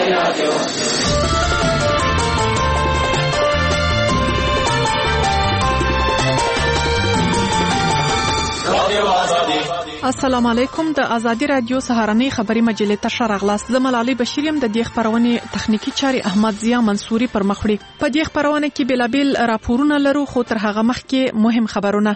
السلام علیکم. د ازادي رادیو سهارنۍ خبری مجلې ته شارغلاس. زه ملالۍ بشیر یم. د دې خبرونې تخنیکی چاري احمد ضیا منصوري پر مخ وړي. په دې خبرونه کې بلابل راپورونه لرو، خو تر هغه مخکې مهم خبرونه.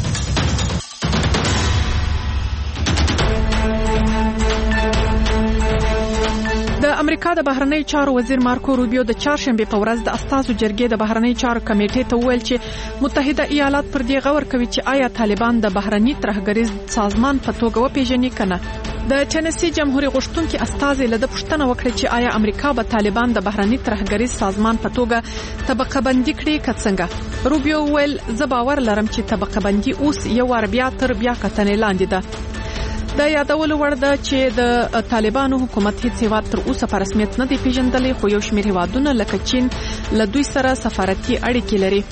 د امریکا د بهرنی چارو وزیر مارکو روبیو د چهارشنبه په ورځ د استازو جرګې د بهرنی چارو کمیټې ته وویل چې متحده ایالات پر دې غور کوي چې آیا طالبان د بهرنی ترهګریز سازمان په توګه وپیژني کنه. د چنسی جمهوریت غوښتونکي استازي له د پښتنه وکړي چې آیا امریکا به طالبان د بهرنی ترهګریز سازمان په توګه طبقه بندي کړي که څنګه. روبیو ویل زه باور لرم چې طبقه بندي اوس یو ور بیا تر بیا کتنې لاندې ده. د یادولو وړ ده چې د طالبانو حکومت هیڅ هیواد تر اوسه په رسمیت نه دی پیژندلی، خو یو شمېر هیوادونه لکه چین له دوی سره سفارتي اړیکې لري.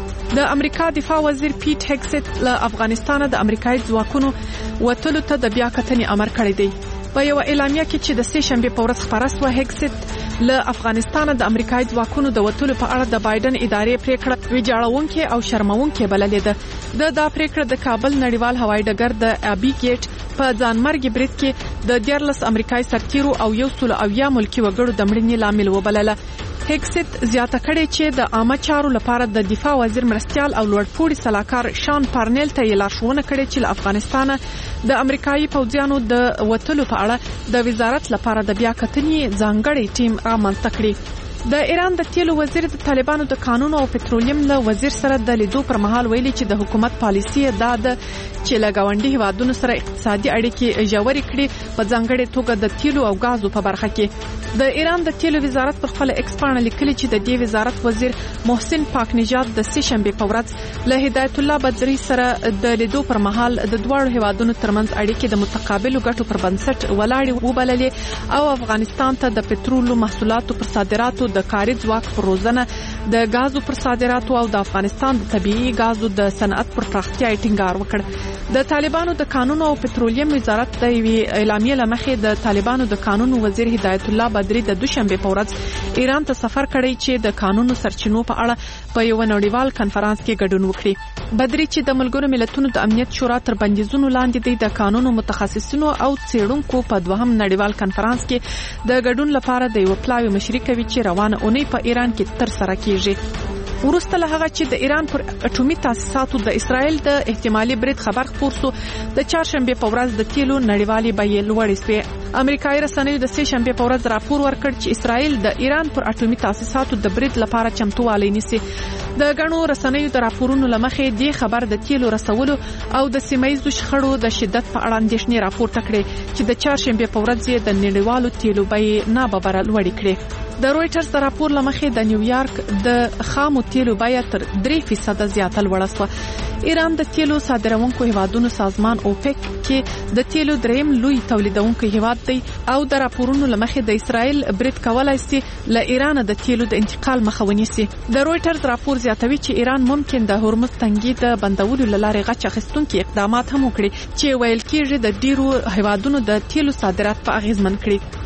د امریکا دفاع وزیر پیټ هګسټ له افغانستان د امریکایي ځواکونو وتلو ته د بیا کتنې امر کړی دی. په یو اعلامیه کې چې د سه شنبه په ورځ خبره شوه، هګسټ له افغانستان د امریکایي ځواکونو د وتلو په اړه د بایدن ادارې پریکړه ویجاړونکې او شرمونکې بللې ده. دا پریکړه د کابل نړیوال هوایي ډګر د ابي ګیټ په ځانمرګي برید کې د 14 امریکایي سرتیرو او 100 ملکی وګړو د مړینې لامل وبلله. هګسټ زیاته کړې چې د عامه چارو لپاره د دفاع وزیر مرستيال او لوړپوړي سلاکار شان پارنل ته لارښوونه کړې چې له افغانستان د امریکایي پوځیانو د وټلو په اړه د وزارت لپاره د بیا کتنې ځانګړی ټیم رامنځته کړي. د ایران د تیلو وزیر د طالبانو د قانون او پټرولیم له وزیر سره د لیدو پر مهال ویلي چې د حکومت پالیسي دا ده چې له ګاونډي هیوادونو سره اقتصادي اړیکې ژورې کړي، په ځانګړي توګه د تیلو او غازو په برخه کې. د ایران د تیلو وزارت پر خپل ایکس باندې لیکلي چې د دې وزارت وزیر محسن پاک نژاد د سه شنبه په ورځ له هدایت الله بدری سره د لیدو پر مهال د دوه هیوادونو ترمنځ اړیکې د متقابل ګټو پر بنسټ ولاړې وبللې او افغانستان ته د پټرولو محصولاتو پر صادراتو د کاري ځواک پر روزنه، د غازو پر صادراتو او د افغانستان د طبيعي غازو د صنعت پر پراختیا ټینګار وکړ. د طالبانو د قانون او پټرولیم وزارت د اعلامیې لمخې د طالبانو د قانون وزیر هدایت الله بدری د دوشنبه په ورځ ایران ته سفر کړی چې د قانونو سرچینو په اړه په یو نړیوال کنفرانس کې ګډون وکړي. بدری چې د ملګرو ملتونو د امنیت شورا تر بندیزونو لاندې د قانونو متخصصینو او څېړونکو په دوهم نړیوال کنفرانس کې د ګډون لپاره د یو پلاوی مشري کوي چې روانه اونۍ په ایران کې تر سره کیږي. ورسته له هغه چې د ایران پر اټومي تاسیساتو د اسرائیل د احتمالي برید خبر خپور شو، د چهارشنبه په ورځ د تیلو نړیوالي بیې لوړې شوې. امریکایي رسنیو د سه شنبه په ورځ راپور ورکړ چې اسرائیل د ایران پر اټومي تاسیساتو د برید لپاره چمتووالی نیسي. د غنو رسنیو د راپورونو لمخې د خبر د تیلو رسولو او د سیمایي شخړو د شدت په اړه اندېښنې راپورته کړې چې د چهارشنبه په ورځ د نړیوالو تیلو بیې ناببره لوړې کړې. د رويټرز د راپور لمخې د نیویارک د خامو تیلو بیه تر 3% زیاته لوړه شوه. ایران د تیلو صادرونکو هیوادونو سازمان اوپک کې د تیلو دریم لوی تولیدونکو هیواد دی او د راپورونو لمخې د اسرائیل برید کولای شي له ایران د تیلو د انتقال مخه ونیسي. د رويټرز راپور زیاتوي چې ایران ممکن د هرمز تنګي د بندولو لارې غچ اخیستونکي اقدامات هم وکړي چې ویل کېږي د ډیرو هیوادونو د تیلو صادرات په اغیزمن کړي.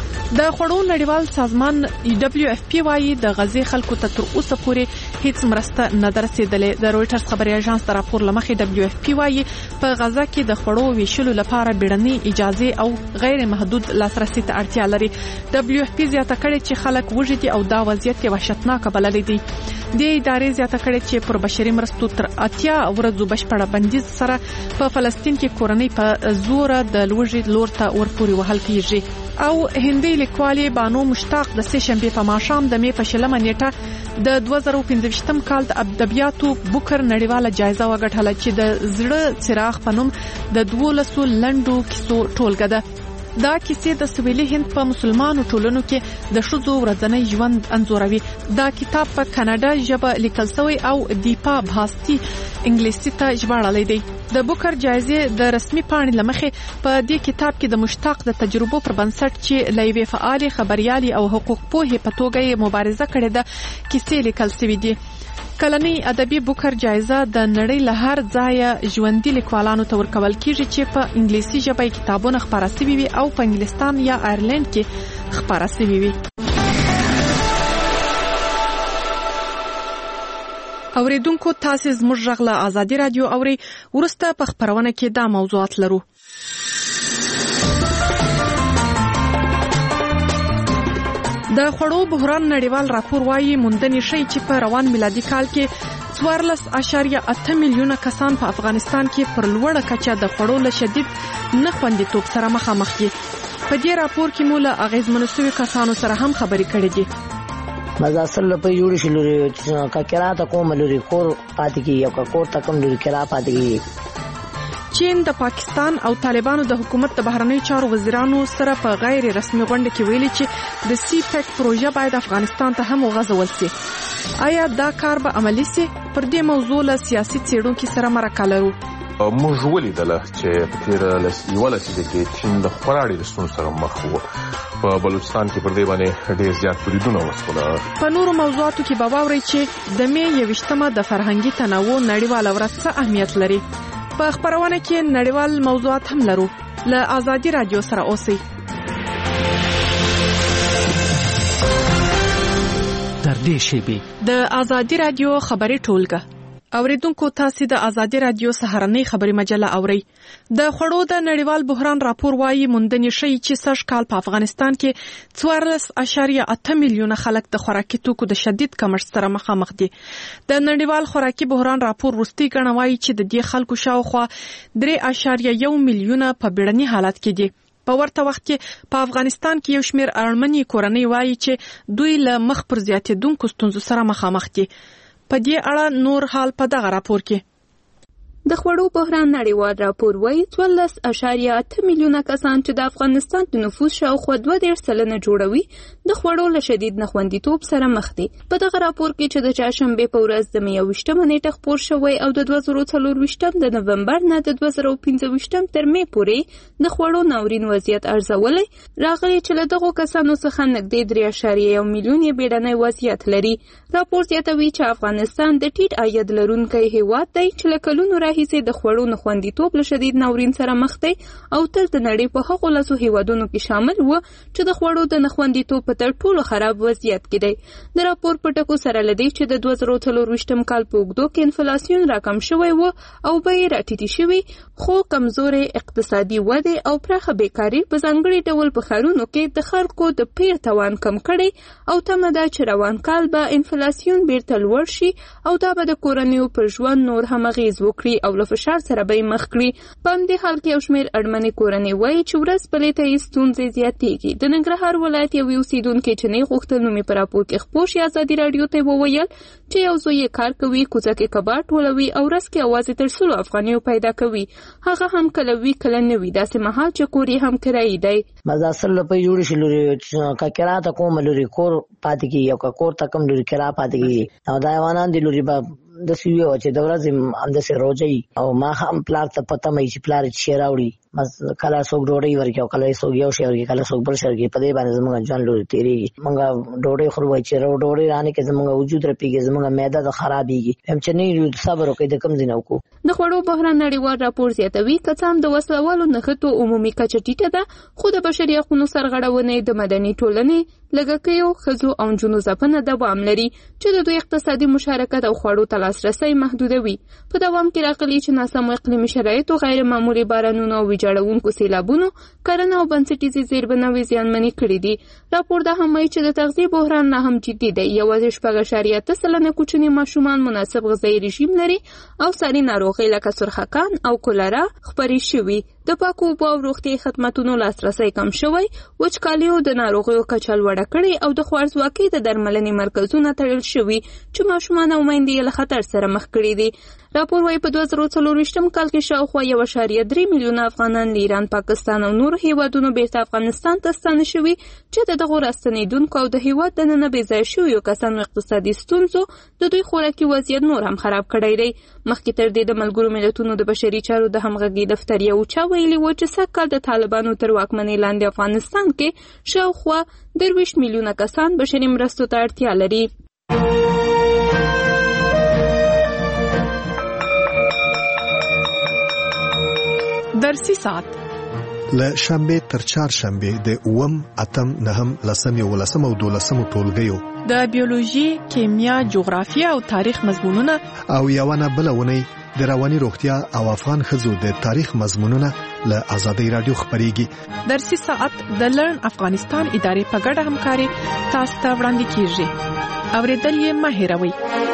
د خوړو نړیوال سازمان WFP وايي د غزې خلکو ته تر اوسه پورې هیڅ مرسته نه درسیدلې. د رويټرز خبري اژانس د راپور لمخې WFP وايي په غزه کې د خوړو ویشلو لپاره بیړنۍ اجازه او غیر محدود لاسرسي ته اړتیا لري. WFP زیاته کړې چې خلک وږي دي او دا وضعیت وحشتناک بللی دی. د ادارې زیاته کړې چې پر بشري مرستو تر 80 ورځو بشپړه بندیز سره په فلسطین کې کورنۍ په زور د لوږې لور ته ورپوري وهل کیږي. او هندي لیکوالي بانو مشتاق د سه شنبه په ماښام د می په شلمه نیټه د 2015 کال د ادبیاتو بوکر نړیواله جایزه وګټله چې د زړه څراغ په نوم د 12 لنډو کیسو ټولګه ده. دا کیسې د سویلي هند په مسلمانو ټولنو کې د ښځو ورځنی ژوند انځوروي. دا کتاب په کاناډا ژبه لیکل شوی او دیپا بھاستی انګلیسي ته ژباړل دی. د بوکر جایزې د رسمي پاڼې لمخې په دې کتاب کې د مشتاق د تجربو پر بنسټ چې لوی فعال خبريالي او حقوق پوهې په توګه مبارزه کړې ده کیسې لیکل شوې دي. کلنۍ ادبي بوکر جایزه د نړۍ له هر ځایه ژوندي لیکوالانو ته ورکول کیږي چې په انګلیسي ژبه کتابونه خپاره شوي وي او په انګلستان یا آیرلند کې خپاره شوي وي. اوریدونکو تاسو زموږ غږ له آزادي رادیو اوري. ورسته په خبرونه کې دا موضوعات لرو. د خوړو بحران نړیوال راپور وايي موندنې شي چې په روان میلادي کال کې 14.8 میلیونه کسان په افغانستان کې پر لوړه کچه د خوړو له شدید نه خوندیتوب سره مخامخ دي. په دې راپور کې موږ له اغیزمنو شویو کسانو سره هم خبرې کړې دي. مزاسل په جوړ شي لري کا کرا ته کوم لري کور پاتې کی او کا کور تکم لري کرا پاتې کی. چین د پاکستان او طالبانو د حکومت د بهرنی چارو وزیرانو سره په غیر رسمي غونډه کې ویلي چې د سی پیک پروژه باید افغانستان ته هم وغځول شي. آیا دا کار به عملی شي؟ پر دې موضوع له سیاسي څېړونکو سره مرکه لرو. موږ ولیدل چې په تیر لسیزه کې چین د خورا ډېرو ستونزو سره مخ و. په بلوچستان کې پر دې باندې ډېر زیات بریدونه وشول. په نورو موضوعاتو کې به واورئ چې د می 21مه د فرهنګي تنوع نړیواله ورځ څه اهمیت لري. په خبرونه کې نړیوال موضوعات هم لرو. له آزادي رادیو سره اوسئ. در دې شیبه د آزادي رادیو خبري ټولګه. اوریدونکو تاسو د آزادي رادیو سهارنۍ خبري مجله اورئ. د خوړو د نړیوال بحران راپور وايي موندنې شي چې سږ کال په افغانستان کې 14.8 میلیونه خلک د خوراکي توکو د شدید کمښت سره مخامخ دي. د نړیوال خوراکي بحران راپور وروستي ګڼه وايي چې د دې خلکو شاوخوا 3.1 میلیونه په بیړني حالت کې دي. په ورته وخت کې په افغانستان کې یو شمېر اړمنې کورنۍ وايي چې دوی له مخ پر زیاتېدونکو ستونزو سره مخامخ دي. په دې اړه نور حال په دغه راپور کې. د خوړو بحران نړیوال راپور وايي 14.8 میلیونه کسان چې د افغانستان د نفوس شاوخوا 2.3% جوړوي د خوړو له شدید نخوندیتوب سره مخ دي. په دغه راپور کې چې د چهارشنبه په ورځ د 21مه نیټه خپور شوی او د 2024 د نومبر نه د 2025 تر می پورې د خوړو ناورین وضعیت ارزولې راغلي چې له دغو کسانو څخه نږدې 3.1 میلیون یې بیړنی وضعیت لري. راپور زیاتوي چې افغانستان د ټیټ عاید لرونکی هیواد دی چې له کلونو راهیسې د خوړو نخوندیتوب له شدید ناورین سره مخ دی او تل د نړۍ په هغو لسو هیوادونو کې شامل و چې د خوړو د نخوندیتوب په تر ټولو خراب وضعیت کې دی. د راپور په ټکو سره لدی چې د 2024 کال په اوږدو کې انفلاسیون راکم شوی و او بیې راټیټې شوي، خو کمزورې اقتصادي ودې او پراخه بیکاري په ځانګړي ډول په ښارونو کې د خلکو د پیر توان کم کړی او تمه ده چې روان کال به انفلاسیون بیرته لوړ شي او دا به د کورنیو پر ژوند نور هم اغیز وکړي او له فشار سره به مخ کړي. په همدې حال کې یو شمېر اړمنې کورنۍ وایي چې ورځ بلې ته یې ستونزې زیاتېږي. د ننګرهار ولایت یو اوسېدونکی چې نه غوښتل نوم یې په راپور کې خپور شي ازادي راډیو ته وویل چې یو زوی یې کار کوي، کوڅه کې کباړ ټولوي او ورځ کې یوازې تر 100 افغانیو پیدا کوي. هغه هم کله وي کله نه وي، داسې مهال چې کور یې هم کرایي دی. مزاسل په جوړ شي لري کا کرا ته کوم لري کور پاتې کی او کا کور تکم لري کرا پاتې کی او دا وانان دي لري د سویو چې د ورځې اند سه روزي او ما هم پلار ته پته مې چې پلار چې راوړي مز کله څوک ډوډۍ ورکړي او کله څوک یو شی ورکړي کله څوک بل شی ورکړي. په دې باندې زموږ ځان لوري تیریږي. موږ ډوډۍ خورو چې ډوډۍ رانه کې زموږ وجود رپیږي، زموږ معده د خرابېږي. هم چې نه صبر وکړي د کم دینه وکړو. د خوړو بحران نړیوال راپور زیاتوي کسان د وسلوالو نښتو عمومي کچه ټیټه ده، خو د بشري حقوقو سرغړونې د مدني ټولنې لږکیو ښځو او نجونو ځپنه دوام لري چې د دوی اقتصادي مشارکت او خوړو ته لاسرسی محدودوي. په دوام کې راغلي چې ناسم اقلیمي شرایط او غیر معمولي بارانونو او ویجاړونکو سیلابونو کرنه او بنسټیزې زیربناوې زیانمنې کړې دي. راپور دا هم وایي چې د تغذیې بحران نه هم جدي دی. یوازې 4.8% کوچني ماشومان مناسب غذایي رژیم لري او ساري ناروغۍ لکه سرخکان او کولرا خپرې شوي. د پاکو اوبو او روغتیايي خدماتو لاسرسی کم شوی، وچکالیو د ناروغیو کچه لوړه کړې او د خوارځواکۍ د درملنې مرکزونه تړل شوي چې ماشومان او میندې له خطر سره مخ کړي دي. راپور وايي په 2024 کال کې شاوخوا 1.3 میلیونه افغانان له ایران، پاکستان او نورو هیوادونو بیرته افغانستان ته ستانه شوي چې د دغو راستنېدونکو او د هیواد دننه بې ځایه شویو کسانو اقتصادي ستونزو د دوی خوراکي وضعیت نور هم خراب کړی دی. مخکې تر دې د ملګرو ملتونو د بشري چارو د همغږي دفتر یو چا ویلي و چې سږ کال د طالبانو تر واکمنۍ لاندې افغانستان کې شاوخوا 23 میلیونه کسان بشري مرستو ته اړتیا لري. درسي ساعت له شنبه تر چهارشنبه د 8 اتم 9 10 11 او 12 ټولګیو د بیولوژي، کیمیا، جغرافیه او تاریخ مضمونونه او یوونه بلونه د رواني روغتیا او افغان ښځو د تاریخ مضمونونه له آزادۍ رادیو خبريږي. درسي ساعت د لرن افغانستان ادارې په ګډه همکاري تاسو ته وړاندې کیږي. اوریدل یې مه هېروئ.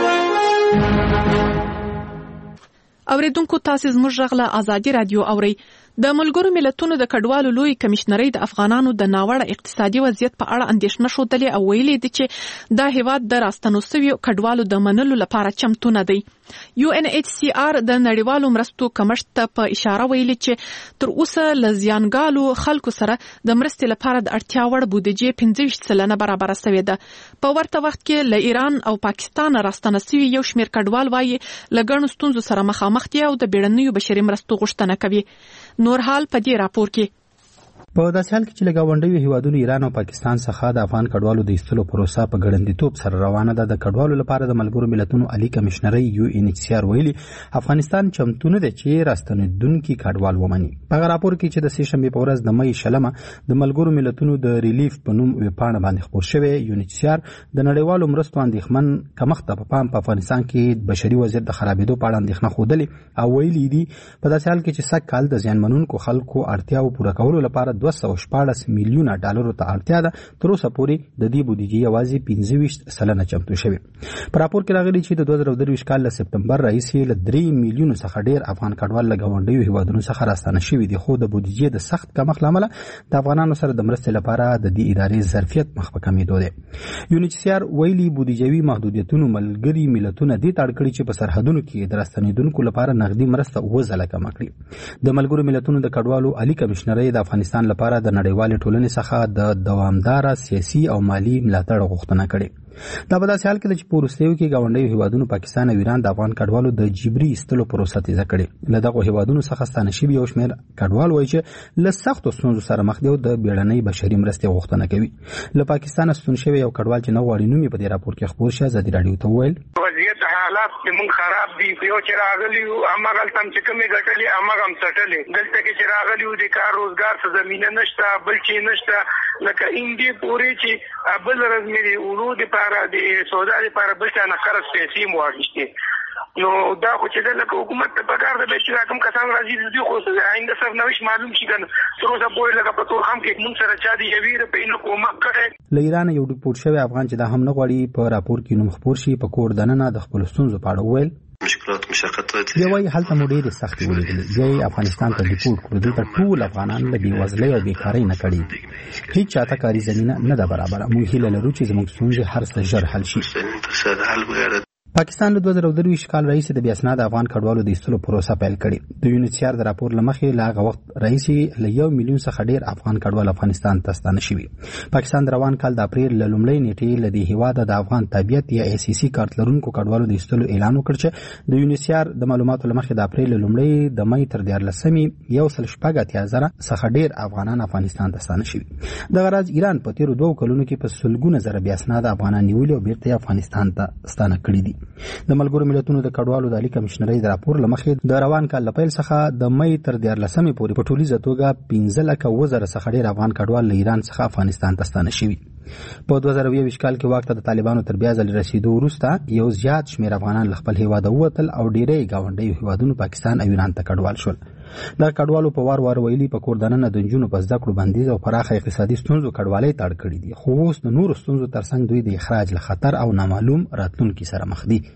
اوریدونکو تاسو زموږ غږ له آزادۍ رادیو اورئ. د ملګرو ملتونو د کډوالو لوی کمشنري د افغانانو د ناوړه اقتصادي وضعیت په اړه اندېښنه ښودلې او ویلي دي چې دا هیواد د راستنو شویو کډوالو د منلو لپاره چمتو نه دی. UNHCR د نړیوالو مرستو کمښت ته په اشاره ویلي چې تر اوسه له زیانګالو خلکو سره د مرستې لپاره د اړتیا وړ بودیجې 25% برابر شوې ده. په ورته وخت کې له ایران او پاکستان راستنه شوي یو شمېر کډوال وایي له ګڼو ستونزو سره مخامخ دي او د بیړنیو بشري مرستو غوښتنه کوي. نور حال په دې راپور کې په داسې حال کې چې له ګاونډیو هیوادونو ایران او پاکستان څخه د افغان کډوالو د ایستلو پروسه په ګړندیتوب سره روانه ده. د کډوالو لپاره د ملګرو ملتونو عالی کمشنري UNHCR ویلي افغانستان چمتو نه دی چې راستنیدونکي کډوال ومني. په راپور کې چې د سې شنبې په ورځ د مې شلمه د ملګرو ملتونو د ریلیف په نوم ویبپاڼه باندې خپور شوی UNHCR د نړیوالو مرستو اندېښمن کمښت په افغانستان کې بشري وضعیت د خرابېدو په اړه اندېښنه ښودلې او ویلي دي په داسې حال کې چې سږ کال د زیانمنونکو خلکو اړتیاو پوره کولو لپاره 214 میلیونه ډالرو ته اړتیا ده. تر اوسه پورې د دې بودیجې یوازې 25% چمتو شوی. په راپور کې راغلي چې د 2023 کال له سپتمبر راهیسې له 3 میلیونو څخه ډیر افغان کډوال له ګاونډیو هیوادونو څخه راستنه شوي دي، خو د بودیجې د سخت کمښت له امله د افغانانو سره د مرستې لپاره د دې ادارې ظرفیت مخ په کمېدو دی. UNHCR ویلي بودیجوي محدودیتونو ملګري ملتونه دې ته اړ کړي چې په سرحدونو کې د راستنیدونکو لپاره نغدي مرسته 2 ځله کمه کړي. د ملګرو ملتونو د کډوالو عالی کمشنري د افغانستان لپاره د نړیوالې ټولنې څخه د دوامداره سیاسي او مالی ملاتړ غوښتنه کړې. دا په داسې حال کې چې په وروستیو کې ګاونډیو هیوادونو پاکستان او ایران د افغان کډوالو د جبري ایستلو پروسه تیزه کړې. له دغو هیوادونو څخه ستانه شوي یو شمېر کډوال وایي چې له سختو ستونزو سره مخ دي او د بیړنۍ بشري مرستې غوښتنه کوي. له پاکستان ستون شوی یو کډوال چې نه غواړي نوم یې په دې راپور کې خپور شي آزادي رادیو ته وویل وضعیت حالات زموږ خراب دي. یو چې راغلي هماغه تم چې کومې ګټلې هماغه هم څټلې. دلته کې چې راغلي د کار روزګار څه زمینه نشته، بل چې نشته لکه اندې پورې چې بل ورځ مې ورود لپاره د سودا لپاره بل څه نه خرڅ پیسې مو واغشتې. نو دا خو چې د حکومت ته پکار ده چې کوم کسان راځي دوی خو آینده سرنوشت معلوم شي کنه. تر اوسه پورې لکه په تور خام کې مونږ سره چا دی یویر په انو کومک کړي. له ایران یو ډیپورټ شوی افغان چې دا هم نه غواړي په راپور کې نوم خپور شي په کور دننه د خپل ستونزو په اړه ویل یوه هلته مو ډېرې سختې ولیدلې. بیا یې افغانستان ته ډیپورټ کړو. دلته ټول افغانان له بېوزلۍ او بېکارۍ نه کړي. هیڅ چاته کاري زمینه نه ده برابره. موږ هیله لرو چې زموږ ستونزې هر څه ژر حل شي. پاکستان له 2023 کال راهیسې د بې اسناده افغان کډوالو د ایستلو پروسه پیل کړې. د UNHCR د راپور له مخې له هغه وخت راهیسې له 1 میلیون څخه ډېر افغان کډوال افغانستان ته ستانه شوي. پاکستان د روان کال د اپریل له لومړۍ نیټې له دې هېواده د افغان تابعیت یا ACC کارت لرونکو کډوالو د ایستلو اعلان وکړ چې د UNHCR د معلوماتو له مخې د اپریل له لومړۍ د مې تر 14 180,000 څخه ډېر افغانان افغانستان ته ستانه شوي. دغه راز ایران په تیرو 2 کلونو کې په سلګونه زره بې اسناده افغانان نیولي او بیرته افغانستان ته ستانه کړي دي. د ملګرو ملتونو د کډوالو د عالی کمشنري د راپور له مخې د روان کال له پیل څخه د مې تر 14 پورې په ټولیزه توګه 15,000 څخه ډېر افغان کډوال له ایران څخه افغانستان ته ستانه شوي. په 2020 کال کې واک ته د طالبانو تر بیا ځل رسیدو وروسته یو زیات شمېر افغانان له خپل هیواده ووتل او ډېری ګاونډیو هیوادونو پاکستان او ایران ته کډوال شول. دا کډوالو په وار ویلي په کور دننه د نجونو په زده کړو بندیز او پراخه اقتصادي ستونزو کډوالۍ ته اړ کړي دي. خو اوس د نورو ستونزو ترڅنګ دوی د اخراج له خطر او نامعلوم راتلونکي سره مخ دي.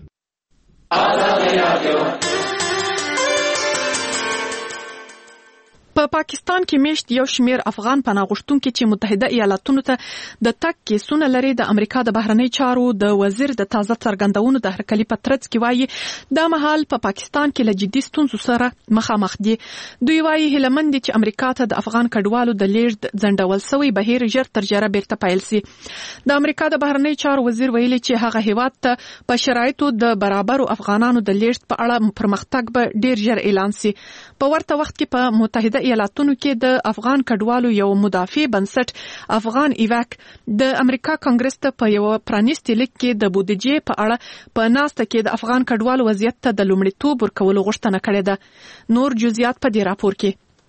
په پاکستان کې میشت یو شمېر افغان پناه غوښتونکي چې متحده ایالاتونو ته د تګ کیسونه لري د امریکا د بهرنی چارو د وزیر د تازه څرګندونو د هرکلي په ترڅ کې وایي دا مهال په پاکستان کې له جدي ستونزو سره مخامخ دي. دوی وایي هیلهمند دي چې امریکا ته د افغان کډوالو د لیږد ځنډول شوی بهیر ژر تر ژره بیرته پیل شي. د امریکا د بهرنی چارو وزیر ویلي چې هغه هیواد ته په شرایطو د برابرو افغانانو د لیږد په اړه پرمختګ به ډیر ژر اعلان شي. په ورته وخت کې په متحده ایالاتونو کې د افغان کډوالو یو مدافع بنسټ افغان ایواک د امریکا کانګرس ته په یو پرانیستي لیک کې د بودیجې په اړه په ناسته کې د افغان کډوالو وضعیت ته د لومړیتوب ورکولو غوښتنه کړې ده. نور جزئیات په دې راپور کې.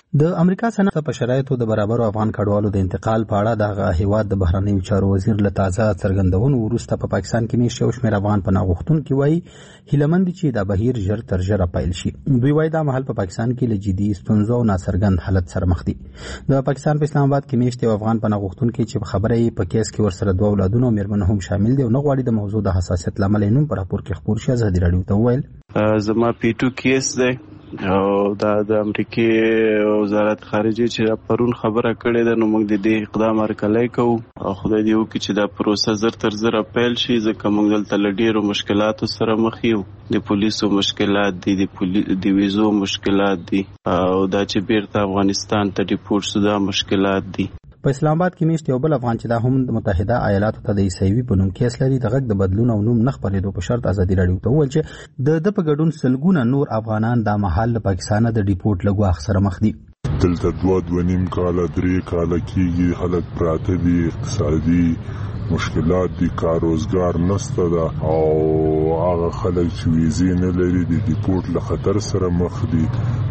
د امریکا سنت په شرایطو د برابرو افغان کډوالو د انتقال په اړه د هیواد د بهرنیو چارو وزیر له تازه څرګندونو وروسته په پاکستان کې میشت یو شمېر افغان پناه غوښتونکي وایي هیلهمند چې دا بهیر ژر تر ژره پیل شي. دوی وایي دا مهال په پاکستان کې له جدي ستونزو او ناڅرګند حالت سره مخ دي. د پاکستان په اسلام آباد کې میشت یو افغان پناه غوښتونکي چې په خبره یې په کیس کې ورسره 2 اولادونه او مېرمنه هم شامل دي او نه غواړي د موضوع د حساسیت لامل یې نوم په راپور کې خپور شي. ازادي راډیو ته وویل زما پی2 کیس دی او دا د امریکای وزارت خارجه چې پرون خبره کړې ده نو موږ د دې اقدام هرکلی کوو او خدای دې وکړي چې دا پروسه زر تر زره پیل شي ځکه موږ دلته له ډېرو مشکلاتو سره مخ یو. د پولیسو مشکلات دي، د ویزو مشکلات دي او دا چې بیرته افغانستان ته ډیپورټ شو دا مشکلات دي. په اسلام آباد کې میشت یو بل افغان چې دا هم د متحده ایالاتو ته د عیسوي په نوم کیس لري د غږ د بدلون او نوم نه خپرېدو په شرط ازادي راډیو ته وویل چې د په ګډون سلګونه نور افغانان دا مهال له پاکستانه د ډیپورټ له ګواښ سره مخ دي. دلته 2.5 کاله 3 کاله کېږي خلک پراته دي، اقتصادي مشکلات دي، کار روزګار نشته ده او هغه خلک چې ویزې نه لري د ډیپورټ له خطر سره مخ دي.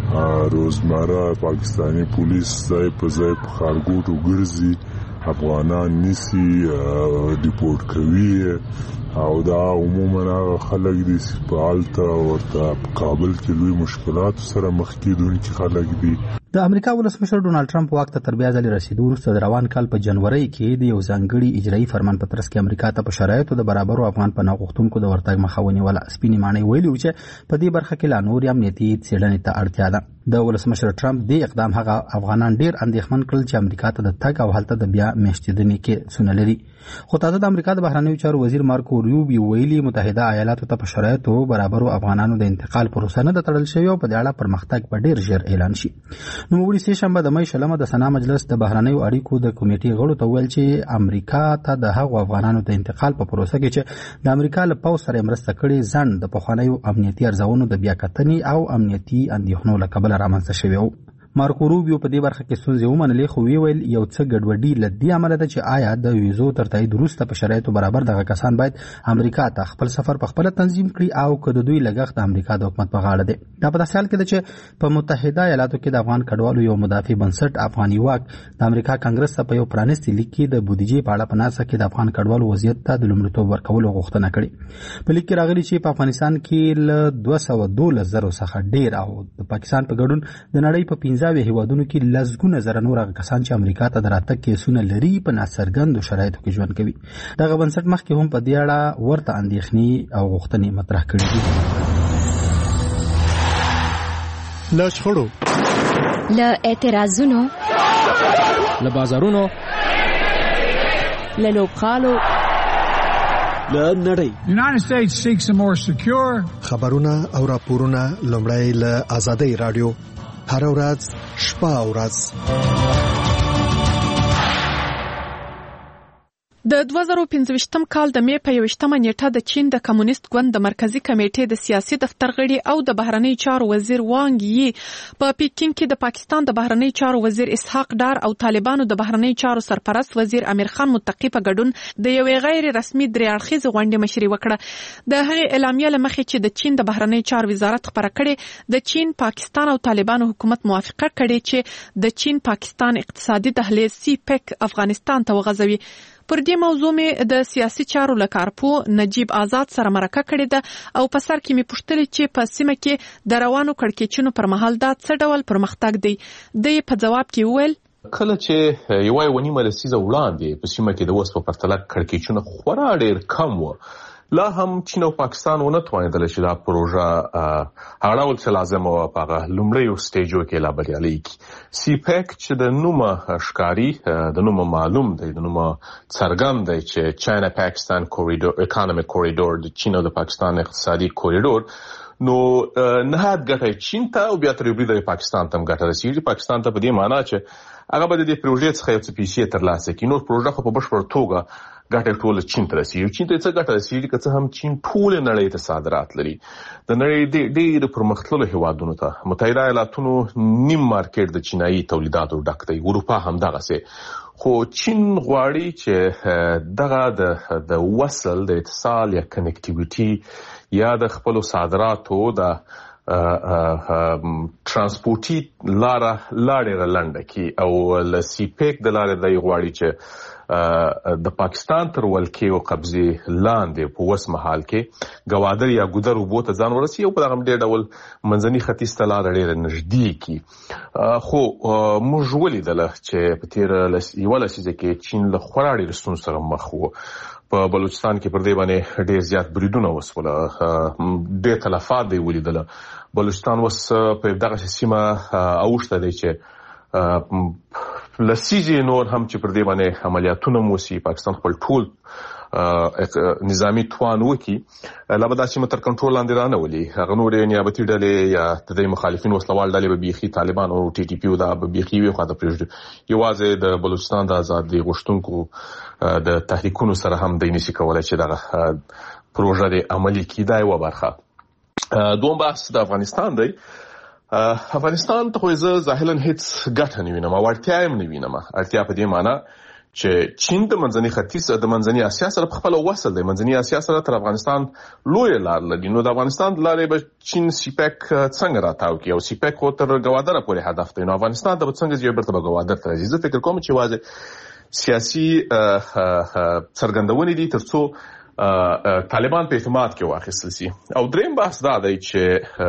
روزمره پاکستانی پولیس ځای په ځای په ښارګوټو ګرځي، افغانان نیسي، ډیپورټ کوي او دا عموما هغه خلک دي چې په هلته ورته په کابل کې لوی مشکلاتو سره مخ کېدونکي خلک دي. د امریکا ولسمشر ډونالد ټرمپ واک ته تر بیا ځلې رسیدو وروسته د روان کال په جنوري کې د یو ځانګړي اجرایي فرمان په ترڅ کې امریکا ته په شرایطو د برابرو افغان پناه غوښتونکو د ورتګ مخه ونیوله. سپینې ماڼۍ ویلي و چې په دې برخه کې لا نورې امنیتي څېړنې ته اړتیا ده. د ولسمشر ټرمپ دې اقدام هغه افغانان ډېر اندېښمن کړل چې امریکا ته د تګ او هلته د بیا میشتېدنې کې سونه لري. خو تازه د امریکا د بهرنیو چارو وزیر مارکو روبیو ویلي متحده ایالاتو ته په شرایطو برابرو افغانانو د انتقال پروسه نه ده تړل شوې او په دې اړه پرمختګ به ډېر ژر اعلان شي. نوموړي سهشنبه د مې شلمه د سنا مجلس د بهرنیو اړیکو د کمیټې غړو ته ویل چې امریکا ته د هغو افغانانو د انتقال په پروسه کې چې د امریکا له پوځ سره مرسته کړې ځنډ د پخوانیو امنیتي ارزونو د بیا کتنې او امنیتي اندېښنو له کبله رامنځته شوی و. مارکو روبیو په دې برخه کې ستونزې ومنلې خو ویل یو څه ګډوډي له دې امله ده چې آیا د ویزو تر تایید وروسته په شرایطو برابر دغه کسان باید امریکا ته خپل سفر په خپله تنظیم کړي او که د دوی لګښت د امریکا د حکومت په غاړه دی. دا په داسې حال کې ده چې په متحده ایالاتو کې د افغان کډوالو یو مدافع بنسټ افغاني واک د امریکا کانګرس ته په یو پرانیستي لیک کې د بودیجې په اړه په ناسا کې د افغان کډوالو وضعیت ته د لومړیتوب ورکولو غوښتنه کړې. په لیک کې راغلي چې په افغانستان کې له 212,000 څخه ډېر او د پاکستان په ګډون د نړۍ په 15 هیوادونو کې لسګونه زره نور هغه کسان چې امریکا ته د راتګ کیسونه لري په ناڅرګندو شرایطو کې ژوند کوي. دغه بنسټ مخکې هم په دې اړه ورته اندېښنې او غوښتنې مطرح کړې دي. له شخړو، له اعتراضونو، له بازارونو، له لوبغالو، له نړۍ. United States seeks a more secure خبرونه او راپورونه لومړی له آزادۍ رادیو هر ورځ شپه او ورځ. د 2015 کال د مې په 21 نیټه د چین د کمونیست ګوند د مرکزی کمیټې د سیاسي دفتر غړي او د بهرنی چارو وزیر وانګ یي په پیکینګ کې د پاکستان د بهرنی چارو وزیر اسحاق ډار او طالبانو د بهرنی چارو سرپرست وزیر امیر خان متقی په ګډون د یوې غیر رسمي درېاړخیزې غونډې مشري وکړه. د هغې اعلامیه له مخې چې د چین د بهرنی چارو وزارت خبره کړې، د چین پاکستان او طالبانو حکومت موافقه کړې چې د چین پاکستان اقتصادي دهلیز سی پیک افغانستان ته وغځوي. پر دې موضوع مې د سیاسي چارو له کارپو نجیب آزاد سره مرکه کړې ده او په سر کې مې پوښتلې چې په سیمه کې د روانو کړکېچونو پر مهال دا څه ډول پرمختګ دی. د په جواب کې وویل کله چې یوه 1.5 لسیزه وړاندې په سیمه کې د اوس په پرتله کړکېچونه خورا ډېر کم و، لا هم چین او پاکستان ونه توانېدل چې دا پروژه هغه ډول چې لازم وه په هغه لومړیو سټیجو کې لا بریالۍ کړي. سی پیک چې د نومه ښکاري، د نومه معلوم دی، د نومه څرګند دی چې چاینا پاکستان کوریډور اکانومیک کوریډور، د چین او د پاکستان اقتصادي کوریډور، نو نهایت ګټه چین ته او بیا تر یو بریده پاکستان ته هم ګټه رسېږي. پاکستان ته په دې معنا چې هغه به د دې پروژې څخه یو څه پیسې ترلاسه کړي، نور پروژه خو په بشپړه توګه ګټه ټوله چین ته رسېږي. چین ته څه ګټه رسېږي که څه هم چین ټولې نړۍ ته صادرات لري، د نړۍ ډېرو پرمختللو هېوادونو ته. متحده ایالاتونو نیم مارکیټ د چینایي تولیداتو ډک دی، اروپا هم دغسې. خو چین غواړي چې دغه د وصل د اتصال یا کنیکټیویټي یا د خپلو صادراتو د ترانسپورتي لارې لنډه کی او ل سی پیک د لارې د غواړي چې د پاکستان تر ولکې او قبضه لاندې په وسمه حال کې گوادر یا ګودر وبو ته ځان ورسي او په دغه ډېر ډول منځني ختیځ ته لار ډېر نږدې کی خو موږ ولیدل چې په تیر یو لسیزه کې چین له خورا ډېر ستونزو سره مخ وو په بلوچستان کې پر دې باندې ډېر زیات بریدونه وسوله ډېر تلفات دی ولیدل بلوچستان وس په دغه سیمه اوښته دی چې لسیزه نور هم چې پر دې باندې عملیاتونه موسی پاکستان خپل ټول نظامی توان وکي لابد چې متر کنټرول لاندې رانه ولي هغه نور نیابتي ډلې یا د مخالفین وسلوال ډلې به بيخي طالبان او ټي ټي پی دا به بيخي وي خو دا پرېږدي یوازې د بلوچستان د آزادۍ غوښتونکو د تحریکونو سره هم د نشي کولای چې دا پروژه د عملی کیدای و برخه دوم بحث د افغانستان دی افغانستان ته خو زه ظاهرا هیڅ ګټه نه وینم او اړتیا هم نه وینم اړتیا په دې معنی چې چین د منځني ختیځ د منځني اسیا سره خپل وصل دی منځني اسیا سره تر افغانستان لوی لار لري نو د افغانستان لارې به چین سیپک څنګه راتاو کی او سیپک خو تر گوادر پورې هدف دی نو افغانستان د څنګه چې برته گوادر ته راځي زه فکر کوم چې واځي سیاسي څرګندونې دي ترڅو طالبان په اعتماد کې واخیستل شي او دریم بحث دا دی چې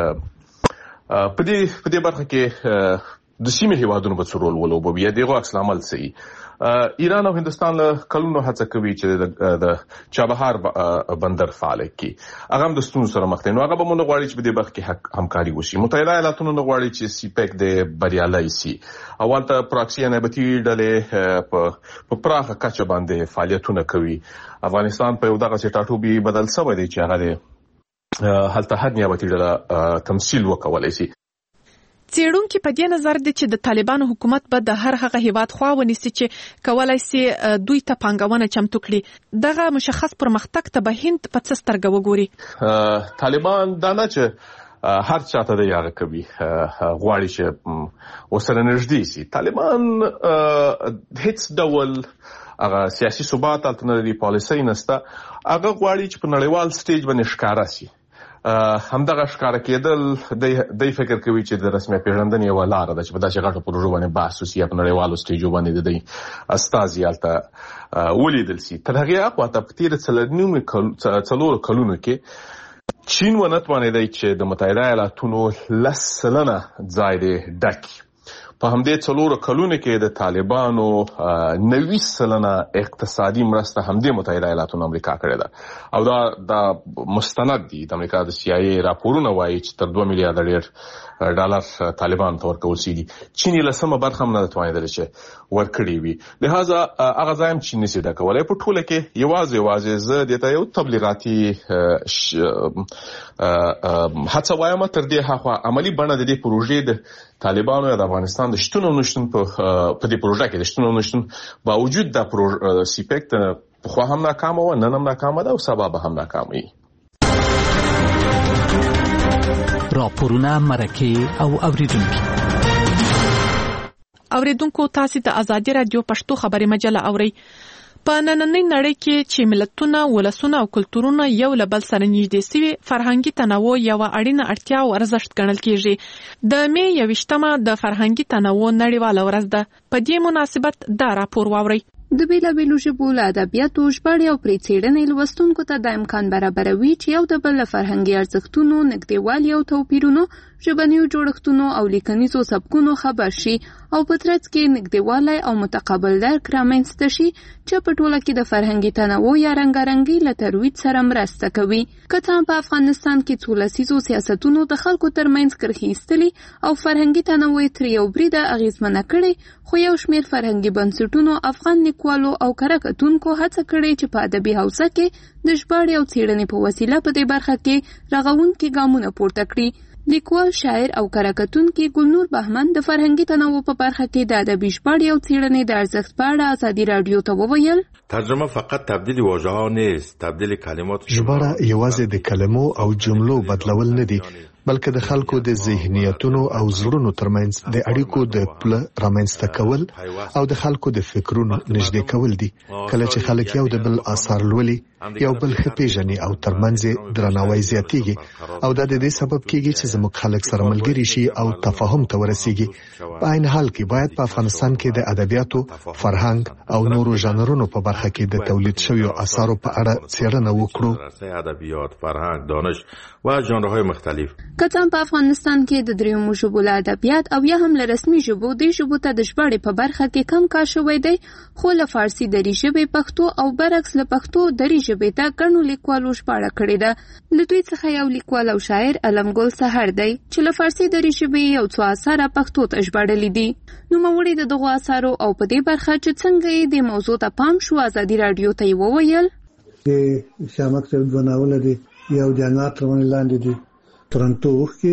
په دې برخه کې د سیمې هیوادونو په څرول ولوبوي دغه عکس العمل سي ایران او هندستان له کلونو هڅه کوي چې د چابهار بندر فعال کړي هغه هم د ستونزو سره مخ دي نو هغه به موږ غواړي چې په دې برخه کې همکاري وشي متحده ایالاتونو نه غواړي چې سیپک د بریالي سي اولته پراکسي نیابتي ډلې په پراخه کچه باندې فعالیتونه کوي افغانستان په یو دغه ټاټوبي بدل شوی دی چې هغه هلته هر نیابتي ډله تمثيل وکولای شي څېړونکو په دې نظر دي چې د طالبانو حکومت به د هر هغه هیواد خوا ونیسي چې کولای شي دوی ته پانګونه چمتو کړي دغه مشخص پرمختګ ته به هند په څه سترګه وګوري طالبان دا نه چې هر چاته د یاره کوي غواړي چې وسره نږدې شي طالبان هیڅ ډول هغه سیاسي ثبات الټرنیټیو پالیسي نسته هغه غواړي چې په نړیوال سټیج باندې ښکارا شي همدغه ښکارا کېدل د فکر کوي چې د رسمي پیژندنې یو لار ده چې په داسې غټو پروژو باندې بحث وشي په نړیوالو سټیجو باندې د استازي الته ولیدل شي تر هغه اخواته په تیر څلور کلونو کې چین ونتوانې دی چې د متحده ایالاتونو لسلنه ځای دی ډک په همدې څلور کلونو کې د طالبانو 90% اقتصادي مرسته همدې متحده ایالاتونو امریکا کړې ده او دا مستند دي د امریکا د سی آی ای راپورونه وایي چې تر 2 میلیارډ ډالر طالبان ته ورکول شي چین له سم برخه هم نه توانیدل چې ورکړي وي لہذا هغه ځایم چین نشي دا کولای په ټوله کې یوازې زه دته یو تبلیغاتي هڅه وایم تر دې هغه عملی بڼه د دې پروژې د طالبانو یا د افغانستان د شتون او نشتون په دې پروژه کې د شتون او نشتون باوجود د سیپک خو هم ناکامه و نن هم ناکامه ده او سبب هم ناکامه وي راپورونه مرکه او اوریدونکو تاسو د ازادي رادیو پښتو خبري مجله اوري په نننۍ نړۍ کې چې ملتونه ولسونه او کلتورونه یو له بل سره نږدې سوي فرهنګي تنوع یو اړینه اړتیا او ارزښت ګڼل کیږي د می 21مه د فرهنګي تنوع نړیواله ورځ ده په دې مناسبت دا راپور واوري د بیلابیلو ژبو له ادبیاتو ژباړې او پرې څېړنې لوستونکو ته د امکان برابروي چې یو د بل له فرهنګي ارزښتونو نږدېوالي او توپیرونو ژبنیو جوړښتونو او لیکنیزو سبکونو خبر شي او په ترڅ کې نږدېوالی او متقابل درک رامنځته شي چې په ټوله کې د فرهنګي تنوع یا رنګارنګۍ له ترویج سره مرسته کوي که څه هم په افغانستان کې څو لسیزو سیاستونو د خلکو ترمنځ کرښې ایستلي او فرهنګي تنوع تر یو بریده اغېزمنه کړې خو یو شمېر فرهنګي بنسټونو افغان لیکوالو او کره کتونکو هڅه کړې چې په ادبي حوزه کې د ژباړې او څېړنې په وسیله په دې برخه کې رغونکي ګامونه پورته کړي لیکوال شاعر او کره کتونکي ګلنور بهمن د فرهنګي تنوع په برخه کې د ادبي ژباړې او څېړنې د ارزښت په اړه ازادي رادیو ته وویل ترجمه فقط تبدیل واژه‌ها نیست تبدیل کلمات ژباړه یوازې د کلمو او جملو بدلول نه دي بلکې د خلکو د ذهنیتونو او زړونو ترمنځ د اړیکو د پله رامنځته کول او د خلکو د فکرونو نږدې کول دي. کله چې خلک یو د بل آثار لولي، یو بل ښه پیژني او ترمنځ درناوی زیاتیږي، او دا د دې سبب کیږي چې زموږ خلک سره ملګري شي او تفاهم ته ورسیږي. په عین حال کې باید په افغانستان کې د ادبیاتو، فرهنګ او نورو ژانرونو په برخه کې د تولید شویو آثارو په اړه څېړنه وکړو. ادبیات، فرهنګ، دانش و ژانرهای مختلف. کله په افغانستان کې د دریمو ژبو له ادبیات او یا هم له رسمي ژبو د ژبو ته د ژباړې په برخه کې کم کار شوی دی، خو له فارسي دری ژبې پښتو او برعکس له پښتو دری ژبې ته ګڼو لیکوالو ژباړه کړې ده. له دوی څخه یو لیکوال او شاعر علمګل سحر دی چې له فارسي دری ژبې یو څو اثار پښتو ته ژباړلي دي. نوموړي د دغو اثارو او په دې برخه چې څنګه یې د موضوع ته پام شو ازادي رادیو ته وویل. د شامک صاحب ځوانول دي، یو جنات روان لاندې دي تورنټو کې،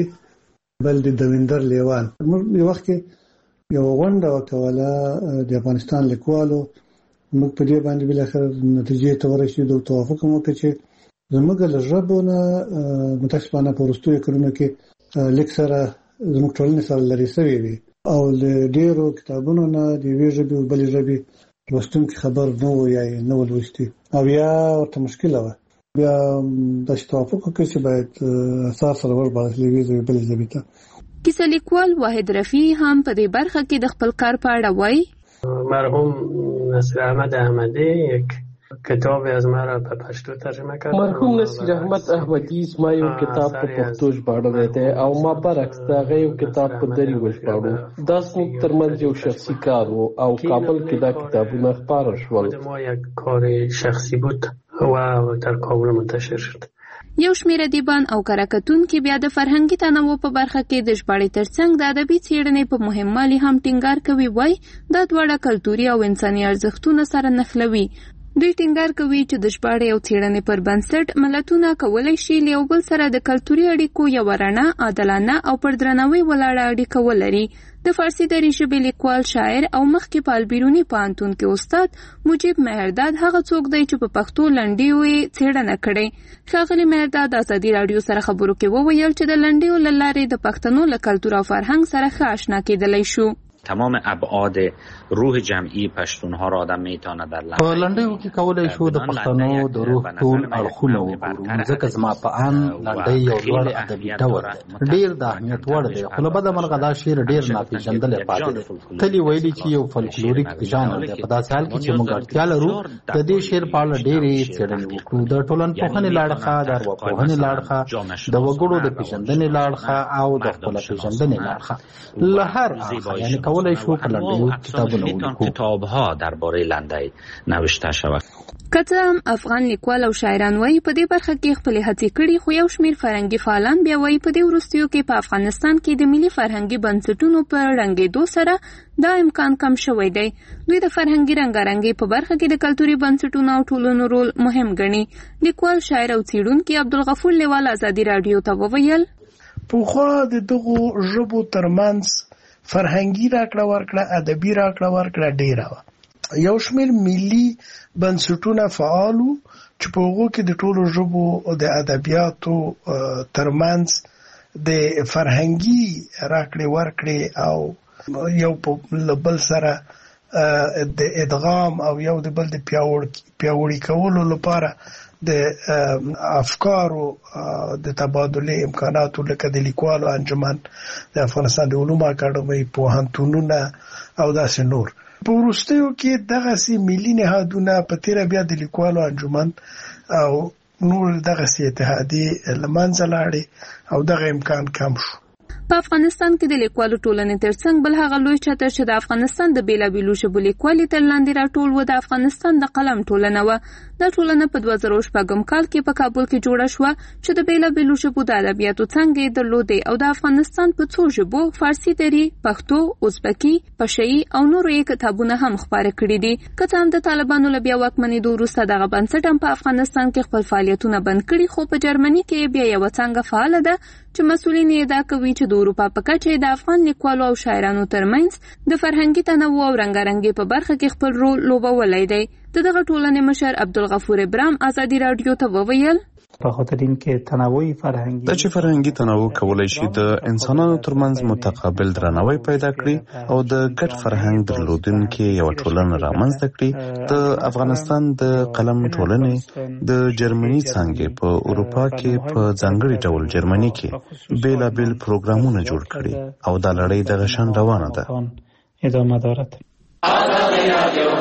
بل د دویندر لیوان. موږ یو وخت یو غونډه وکوله د افغانستان لیکوالو، موږ په دې باندې بل اخر نتیجې ته ورسېدو او توافق مو وکړ چې زموږ له ژبونه متاسفانه په وروستیو کلونو کې لیک سره زموږ ټولنې سره لرې شوی وي او له ډېرو کتابونو نه د یوې ژبې او بلې ژبې لوستونکي خبر نه و یا نه و لوستي او یا ورته مشکله وه. بیا داسې توافق وکړ چې باید اساس سره ورباړل شي یوې ژبې بلې ژبې ته. کیسه لیکوال واحد رفیع هم په دې برخه کې د خپل کار په اړه وایي. مرحوم نصیر احمد احمدی یک کتاب از ما را په پښتو ترجمه کړ. مرحوم نصیر احمد احمدی زما یو کتاب په پښتو ژباړلی دی او ما برعکس د هغه یو کتاب په دري وژباړو. دا زموږ ترمنځ یو شخصي کار و او کابل کې دا کتابونه خپاره شول. ما یک کار شخصی بود و در کابل منتشر شد. یو شمېر ادیبان او کراکتونکي بیا د فرهنګي تنوع په برخه کې د ژباړې ترڅنګ د ادبي څېړنې په مهموالي هم ټینګار کوي. وای دا دواړه کلتوري او انساني ارزښتونه سره نښلوي. دوی ټینګار کوي چې د ژباړې او څېړنې پر بنسټ ملتونه کولی شي له یو بل سره د کلتوري اړیکو یوه رڼه، عادلانه او پر درناوي ولاړه اړیکه ولري. د فارسي دري ژبې لیکوال، شاعر او مخکې په البیروني پوهنتون کې استاد مجیب مهرداد هغه څوک دی چې په پښتو لنډیو یې څېړنه کړې. ښاغلي مهرداد ازادي راډیو سره خبرو کې وویل چې د لنډیو له لارې د پښتنو له کلتور او فرهنګ سره ښه آشنا کېدلی شو. تمام ابعاد روح جمعی پښتونها را آدم میتونه در په لنډیو کې کولای شو د پښتنو د روح ټول اړخونه وګورو. ځکه زما په ان لنډی یو لوړ ادبي ډول دی، ډېر د اهمیت وړ دی، خو له بده مرغه دا شعر ډېر ناپېژندلی پاتې دی. تل ویلي چې یو فلکلوریک ژانر دی. په داسې حال کې چې موږ اړتیا لرو د دې شعر په اړه ډېرې څېړنې وکړو، د ټولنپوهنې له اړخه، د ارواپوهنې له اړخه، د وګړو د پېژندنې له اړخه او د خپله پېژندنې له اړخه. له هر اړخه یعنې کولای شو په لنډیو کتابونه ولیکو. کتاب‌ها درباره لنډی نوشته شود. که څه هم افغان لیکوال او شاعران وایي په دې برخه کې خپلې هڅې کړي، خو یو شمېر فرهنګي فعالان بیا وایي په دې وروستیو کې په افغانستان کې د ملي فرهنګي بنسټونو په ړنګېدو سره دا امکان کم شوی دی. دوی د فرهنګي رنګارنګۍ په برخه کې د کلتوري بنسټونو او ټولنو رول مهم ګڼي. لیکوال، شاعر او څېړونکی عبدالغفور لیوال ازادي راډیو ته وویل. پخوا د دغو ژبو ترمنځ فرهنګي راکړه ورکړه، ادبي راکړه ورکړه ډېره وه. یو شمېر ملي بنسټونه فعال وو چې په هغو کې د ټولو ژبو د ادبیاتو ترمنځ د فرهنګي راکړې ورکړې او یو په بل سره د ادغام او یو د بل د پیاوړي کولو لپاره د افکارو د تبادله امکاناتو لکه د لیکوالو انجمن، د افغانستان د علومو اکاډمۍ، پوهنتونونه او داسې نور. په وروستیو کې دغسې ملي نهادونه په تېره بیا د لیکوالو انجمن او نور دغسې اتحادیې له منځه لاړې او دغه امکان کم شو. په افغانستان کې د لیکوالو ټولنې ترڅنګ بل هغه لوی چتر چې د افغانستان د بیلابیلو ژبو لیکوالي تر لاندې راټول و د افغانستان د قلم ټولنه وه. دا ټولنه په 2006 کال کې په کابل کې جوړه شوه چې د بیلابیلو ژبو د ادبیاتو څانګې یې درلودې او د افغانستان په څو ژبو فارسي دري، پښتو، ازبکي، پشهیي او نورو یې کتابونه هم خپاره کړي دي. که څه هم د طالبانو له بیا واکمنېدو وروسته دغه بنسټ هم په افغانستان کې خپل فعالیتونه بند کړي، خو په جرمني کې بیا یوه څانګه فعاله ده چې مسؤلین یې ادعا کوي چې د اروپا په کچه د افغان لیکوالو او شاعرانو ترمنځ د فرهنګي تنوع او رنګارنګۍ په برخه کې خپل رول لوبولی دی. دغه ټولنې مشر عبدالغفور ابرام ازادي راډیو ته وویل. په خاطر اینکه تنوع فرهنګي د چې فرهنګي تنوع کولای شي د انسانانو ترمنځ متقابل درناوی پیدا کړي او د ګډ فرهنګ درلودونکو یو ټولنه رامنځته کړي. د افغانستان د قلم ټولنې د جرمني څنګه په اروپا کې په ځانګړي ډول جرمني کې بیلابیل پروګرامونه جوړ کړي او د لړۍ د غشن روانه ده. ادامه دارد.